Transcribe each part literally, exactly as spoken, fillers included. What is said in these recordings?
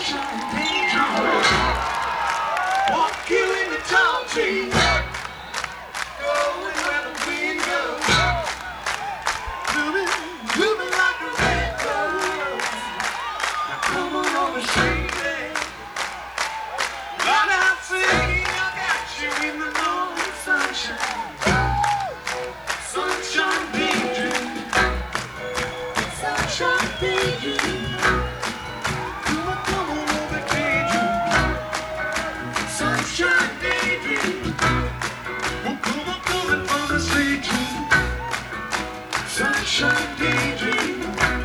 Walk you in the tall tree, going where the wind goes, moving, moving like a rainbow. Now come on over, baby. Right out singing, I got you in the morning sunshine, sunshine daydream, sunshine daydream. Come on, come on over, daydream, sunshine daydream. Oh, come on, coming from the sweet dream, sunshine daydream.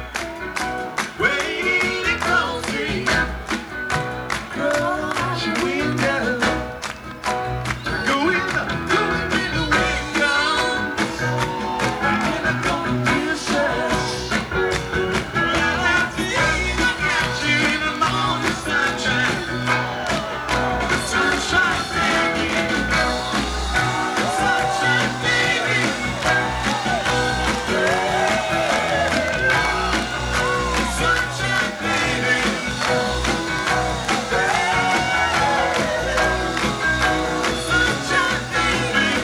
Waiting closely, girl, you window. Go in the, go in the window, and I'm gonna kiss us. Well, I think I got you in the morning sunshine, sunshine baby, sunshine baby, sunshine baby, sunshine baby.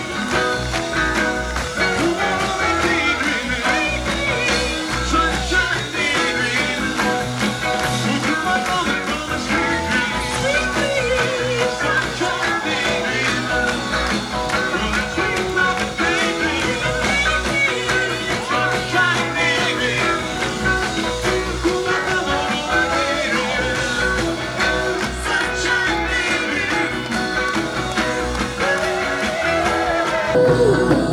Come on and daydream, sunshine daydream. Come on, come on, come on, sweet dream, sunshine daydream. Well, it's sweet like a daydream, sunshine daydream. Come on, come on, daydream, sunshine daydream.